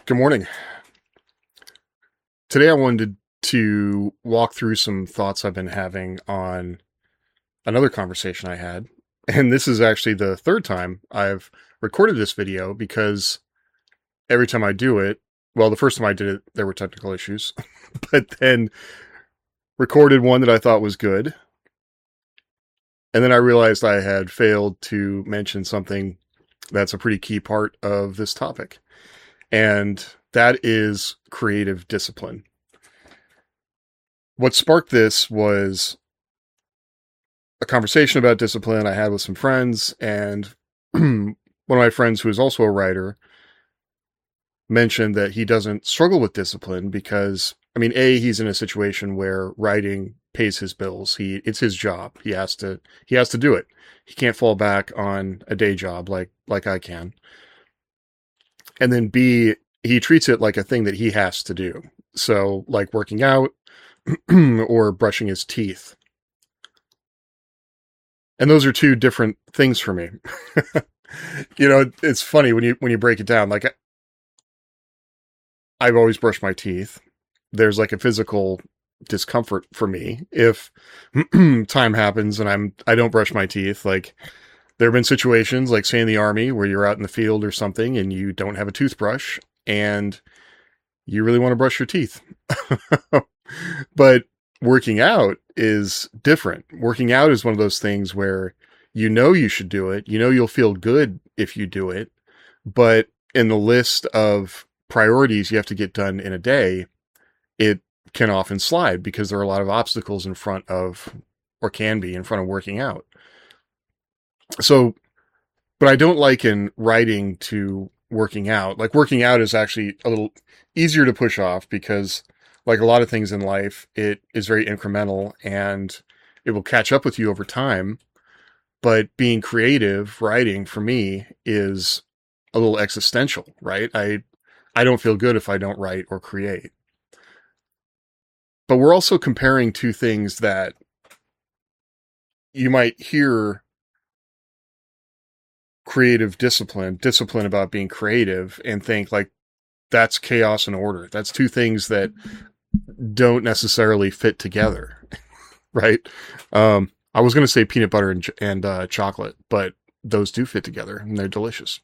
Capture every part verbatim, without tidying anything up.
Good morning. Today I wanted to walk through some thoughts I've been having on another conversation I had. And this is actually the third time I've recorded this video because every time I do it, well, the first time I did it, there were technical issues, but then recorded one that I thought was good. And then I realized I had failed to mention something that's a pretty key part of this topic. And that is creative discipline. What sparked this was a conversation about discipline I had with some friends, and one of my friends, who is also a writer, mentioned that he doesn't struggle with discipline because, I mean, A, he's in a situation where writing pays his bills. He it's his job. He has to he has to do it. He can't fall back on a day job like like I can. And then B, he treats it like a thing that he has to do. So like working out or brushing his teeth. And those are two different things for me. You know, it's funny when you when you break it down. Like, I've always brushed my teeth. There's like a physical discomfort for me if time happens and I'm I don't brush my teeth. Like, there have been situations, like say in the army, where you're out in the field or something and you don't have a toothbrush and you really want to brush your teeth. But working out is different. Working out is one of those things where you know you should do it. You know you'll feel good if you do it. But in the list of priorities you have to get done in a day, it can often slide because there are a lot of obstacles in front of, or can be in front of working out. So, but I don't liken writing to working out. Like, working out is actually a little easier to push off because, like a lot of things in life, it is very incremental and it will catch up with you over time. But being creative, writing, for me, is a little existential, right? I, I don't feel good if I don't write or create. But we're also comparing two things that you might hear: creative discipline, discipline about being creative, and think like that's chaos and order. That's two things that don't necessarily fit together, right? Um, I was going to say peanut butter and, and uh, chocolate, but those do fit together and they're delicious.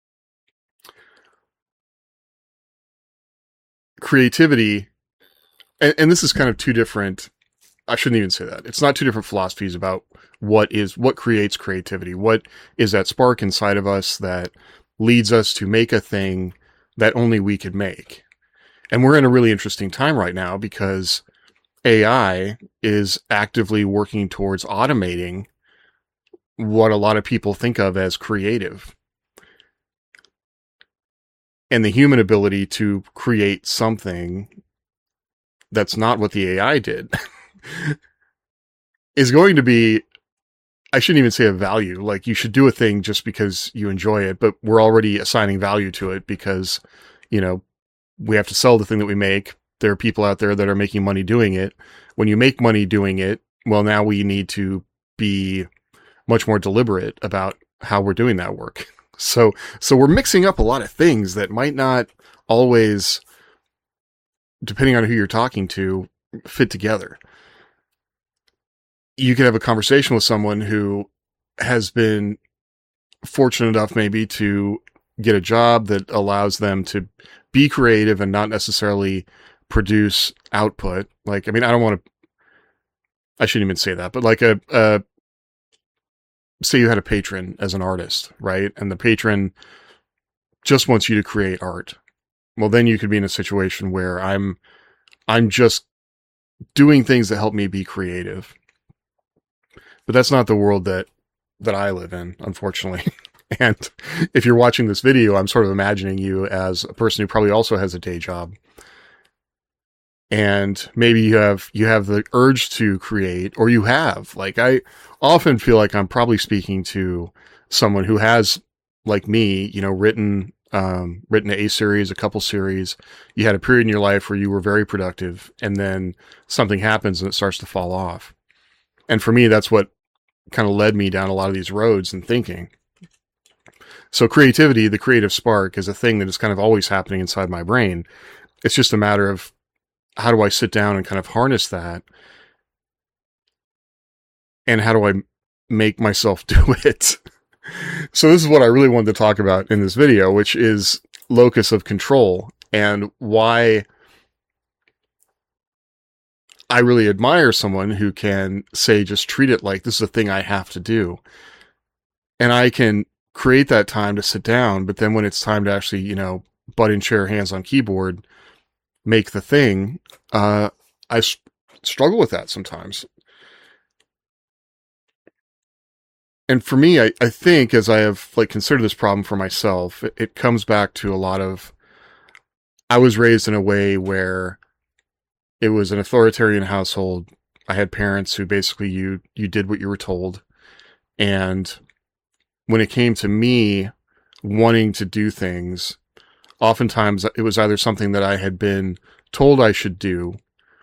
Creativity, and, and this is kind of two different, I shouldn't even say that. It's not two different philosophies about what is, what creates creativity. What is that spark inside of us that leads us to make a thing that only we could make? And we're in a really interesting time right now because A I is actively working towards automating what a lot of people think of as creative. And the human ability to create something that's not what the A I did is going to be, I shouldn't even say a value. Like, you should do a thing just because you enjoy it, but we're already assigning value to it because, you know, we have to sell the thing that we make. There are people out there that are making money doing it. When you make money doing it, well, now we need to be much more deliberate about how we're doing that work. So, so we're mixing up a lot of things that might not always, depending on who you're talking to, fit together. You could have a conversation with someone who has been fortunate enough maybe to get a job that allows them to be creative and not necessarily produce output. Like, I mean, I don't want to, I shouldn't even say that, but like a, a, say you had a patron as an artist, right? And the patron just wants you to create art. Well, then you could be in a situation where I'm, I'm just doing things that help me be creative. But that's not the world that, that I live in, unfortunately. And if you're watching this video, I'm sort of imagining you as a person who probably also has a day job. And maybe you have, you have the urge to create, or you have, like, I often feel like I'm probably speaking to someone who has, like me, you know, written, um, written a series, a couple series. You had a period in your life where you were very productive, and then something happens and it starts to fall off. And for me, that's what kind of led me down a lot of these roads and thinking. So creativity, the creative spark, is a thing that is kind of always happening inside my brain. It's just a matter of how do I sit down and kind of harness that? And how do I make myself do it? So this is what I really wanted to talk about in this video, which is locus of control, and why I really admire someone who can say, just treat it like this is a thing I have to do. And I can create that time to sit down, but then when it's time to actually, you know, butt in chair, hands on keyboard, make the thing, uh, I s- struggle with that sometimes. And for me, I, I think as I have like considered this problem for myself, it, it comes back to a lot of, I was raised in a way where it was an authoritarian household. I had parents who basically you, you did what you were told. And when it came to me wanting to do things, oftentimes it was either something that I had been told I should do,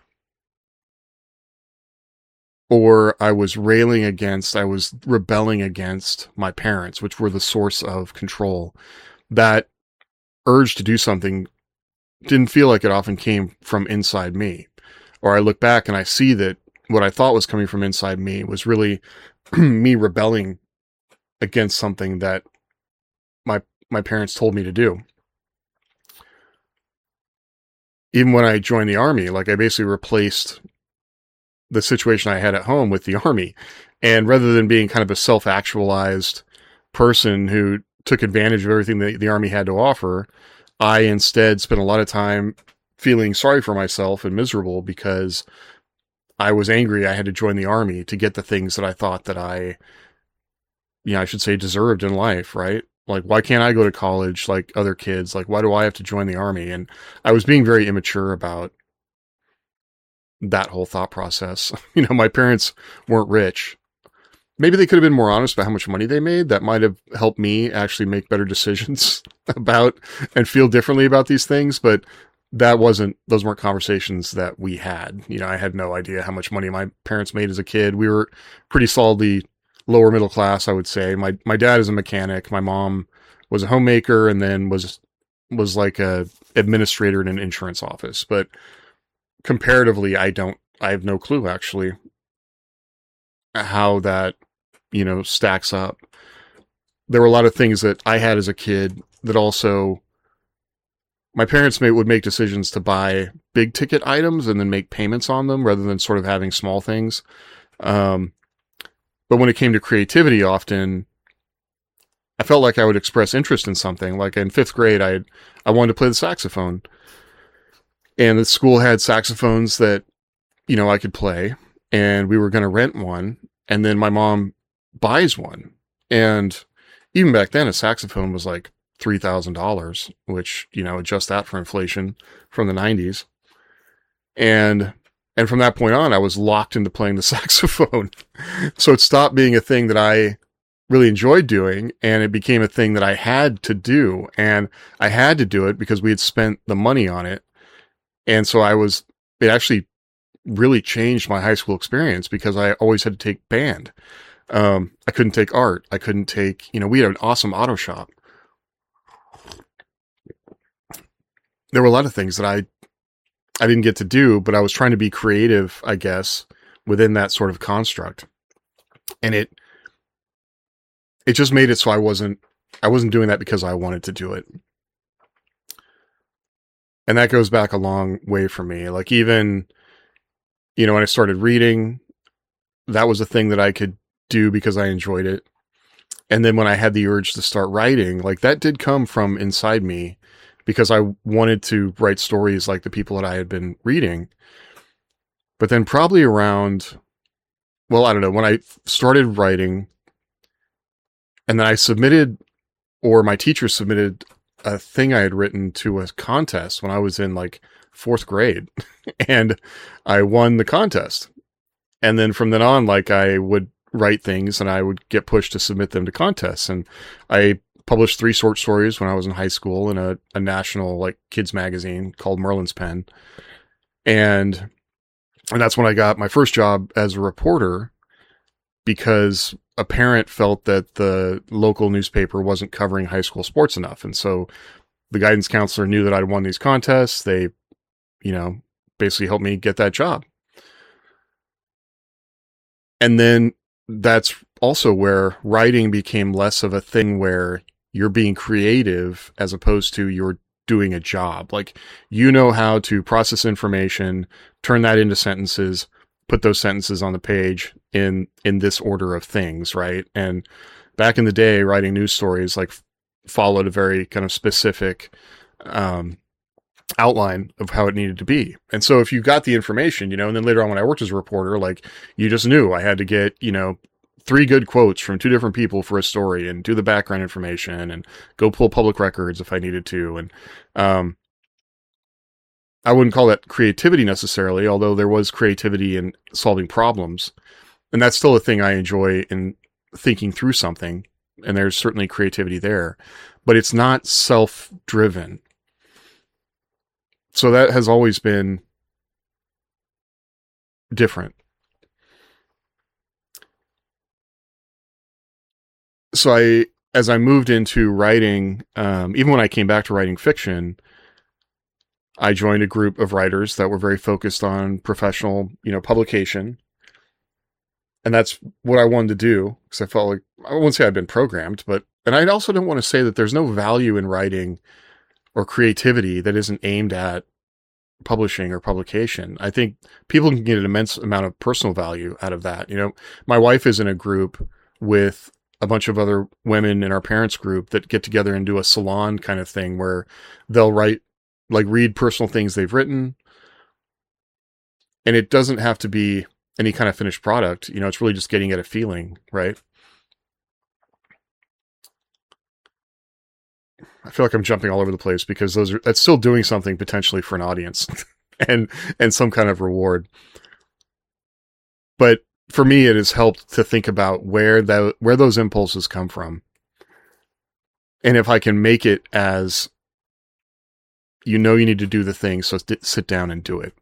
or I was railing against, I was rebelling against my parents, which were the source of control. That urge to do something didn't feel like it often came from inside me. Or I look back and I see that what I thought was coming from inside me was really me rebelling against something that my my parents told me to do. Even when I joined the Army, like I basically replaced the situation I had at home with the Army. And rather than being kind of a self-actualized person who took advantage of everything that the Army had to offer, I instead spent a lot of time feeling sorry for myself and miserable because I was angry I had to join the Army to get the things that I thought that I, you know, I should say deserved in life, right? Like, why can't I go to college like other kids? Like, why do I have to join the Army? And I was being very immature about that whole thought process. You know, my parents weren't rich. Maybe they could have been more honest about how much money they made. That might have helped me actually make better decisions about and feel differently about these things. But that wasn't, those weren't conversations that we had. You know, I had no idea how much money my parents made as a kid. We were pretty solidly lower middle class, I would say. My, my dad is a mechanic. My mom was a homemaker and then was, was like a administrator in an insurance office. But comparatively, I don't, I have no clue actually how that, you know, stacks up. There were a lot of things that I had as a kid that also my parents may, would make decisions to buy big ticket items and then make payments on them rather than sort of having small things. Um, but when it came to creativity, often I felt like I would express interest in something. Like in fifth grade, I I wanted to play the saxophone, and the school had saxophones that, you know, I could play, and we were going to rent one. And then my mom buys one. And even back then, a saxophone was like three thousand dollars, which, you know, adjust that for inflation from the nineties. And, and from that point on, I was locked into playing the saxophone. So it stopped being a thing that I really enjoyed doing, and it became a thing that I had to do. And I had to do it because we had spent the money on it. And so I was, it actually really changed my high school experience because I always had to take band. Um, I couldn't take art. I couldn't take, you know, we had an awesome auto shop. There were a lot of things that I, I didn't get to do, but I was trying to be creative, I guess, within that sort of construct. And it, it just made it so I wasn't, I wasn't doing that because I wanted to do it. And that goes back a long way for me. Like even, you know, when I started reading, that was a thing that I could do because I enjoyed it. And then when I had the urge to start writing, like that did come from inside me because I wanted to write stories like the people that I had been reading. But then probably around, well, I don't know, when I started writing and then I submitted, or my teacher submitted a thing I had written to a contest when I was in like fourth grade and I won the contest. And then from then on, like I would write things and I would get pushed to submit them to contests. And I published three short stories when I was in high school in a, a national like kids magazine called Merlin's Pen. And, and that's when I got my first job as a reporter because a parent felt that the local newspaper wasn't covering high school sports enough. And so the guidance counselor knew that I'd won these contests. They, you know, basically helped me get that job. And then that's also where writing became less of a thing where you're being creative as opposed to you're doing a job. Like, you know how to process information, turn that into sentences, put those sentences on the page in, in this order of things, right? And back in the day, writing news stories like followed a very kind of specific, um, outline of how it needed to be. And so if you got the information, you know, and then later on when I worked as a reporter, like, you just knew I had to get, you know, three good quotes from two different people for a story and do the background information and go pull public records if I needed to. And, um, I wouldn't call that creativity necessarily, although there was creativity in solving problems. And that's still a thing I enjoy in thinking through something. And there's certainly creativity there, but it's not self-driven. So that has always been different. So I, as I moved into writing, um, even when I came back to writing fiction, I joined a group of writers that were very focused on professional, you know, publication. And that's what I wanted to do, because I felt like, I wouldn't say I'd been programmed, but, and I also don't want to say that there's no value in writing or creativity that isn't aimed at publishing or publication. I think people can get an immense amount of personal value out of that. You know, my wife is in a group with a bunch of other women in our parents group that get together and do a salon kind of thing where they'll write, like, read personal things they've written. And it doesn't have to be any kind of finished product. You know, it's really just getting at a feeling, right? I feel like I'm jumping all over the place because those are, that's still doing something potentially for an audience and, and some kind of reward. But for me, it has helped to think about where that, where those impulses come from. And if I can make it as, you know, you need to do the thing, so sit down and do it.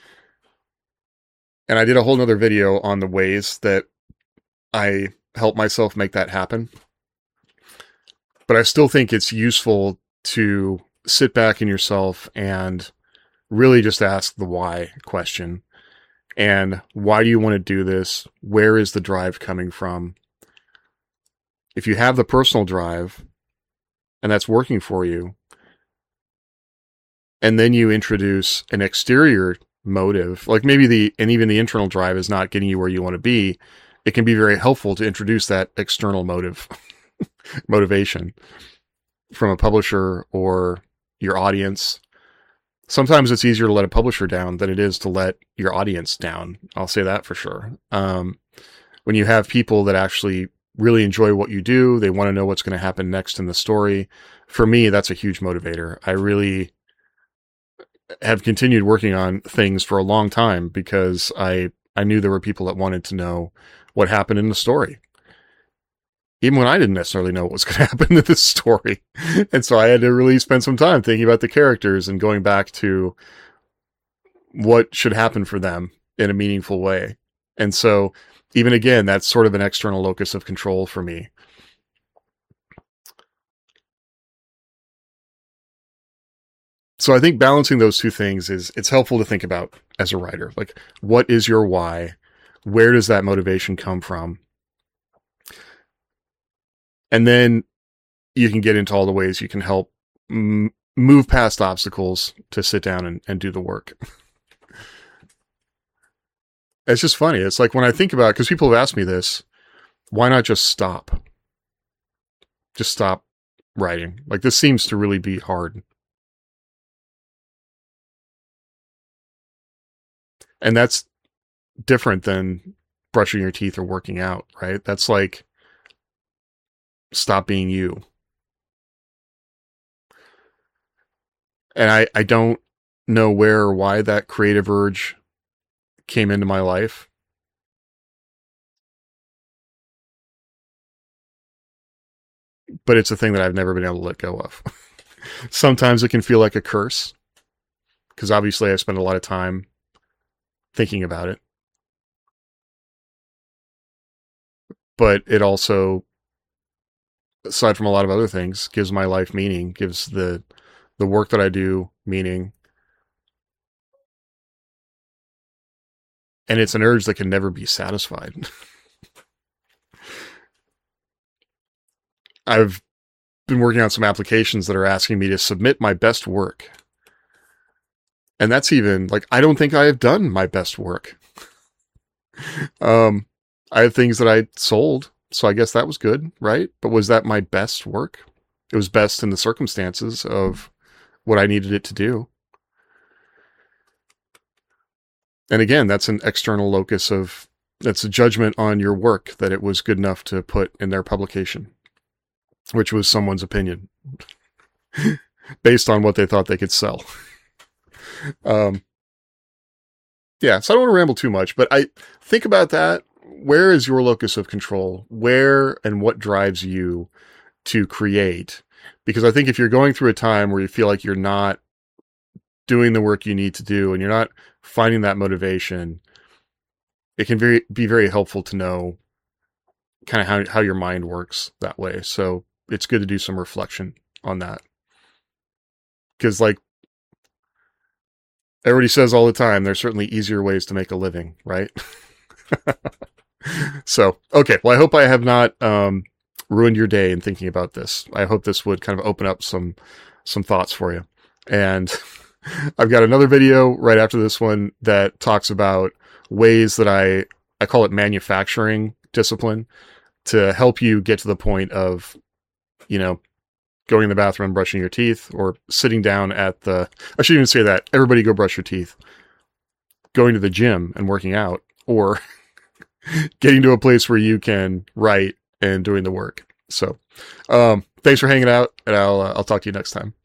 And I did a whole nother video on the ways that I help myself make that happen. But I still think it's useful to sit back in yourself and really just ask the why question. And why do you want to do this? Where is the drive coming from? If you have the personal drive and that's working for you, and then you introduce an exterior motive, like maybe the, and even the internal drive is not getting you where you want to be, it can be very helpful to introduce that external motive, motivation from a publisher or your audience. Sometimes it's easier to let a publisher down than it is to let your audience down. I'll say that for sure. Um, when you have people that actually really enjoy what you do, they want to know what's going to happen next in the story. For me, that's a huge motivator. I really have continued working on things for a long time because I, I knew there were people that wanted to know what happened in the story, even when I didn't necessarily know what was going to happen in this story. And so I had to really spend some time thinking about the characters and going back to what should happen for them in a meaningful way. And so even again, that's sort of an external locus of control for me. So I think balancing those two things is, it's helpful to think about as a writer. Like, what is your why? Where does that motivation come from? And then you can get into all the ways you can help m- move past obstacles to sit down and, and do the work. It's just funny. It's like when I think about it, because people have asked me this, why not just stop? Just stop writing. Like, this seems to really be hard. And that's different than brushing your teeth or working out, right? That's like, stop being you. And I, I don't know where or why that creative urge came into my life. But it's a thing that I've never been able to let go of. Sometimes it can feel like a curse, because obviously I spend a lot of time thinking about it. but it also, aside from a lot of other things, gives my life meaning, gives the the work that I do meaning. And it's an urge that can never be satisfied. I've been working on some applications that are asking me to submit my best work. And that's even, like, I don't think I have done my best work. um, I have things that I sold, so I guess that was good, right? But was that my best work? It was best in the circumstances of what I needed it to do. And again, that's an external locus of, that's a judgment on your work that it was good enough to put in their publication, which was someone's opinion based on what they thought they could sell. um, yeah, so I don't want to ramble too much, but I think about that. Where is your locus of control? Where and what drives you to create? Because I think if you're going through a time where you feel like you're not doing the work you need to do and you're not finding that motivation, it can very, be very helpful to know kind of how, how your mind works that way. So it's good to do some reflection on that. Because like everybody says all the time, there's certainly easier ways to make a living, right? So, okay. Well, I hope I have not um, ruined your day in thinking about this. I hope this would kind of open up some some thoughts for you. And I've got another video right after this one that talks about ways that I, I call it manufacturing discipline, to help you get to the point of, you know, going in the bathroom, brushing your teeth, or sitting down at the, I shouldn't even say that. Everybody go brush your teeth. Going to the gym and working out, or getting to a place where you can write and doing the work. So, um, thanks for hanging out, and I'll, uh, I'll talk to you next time.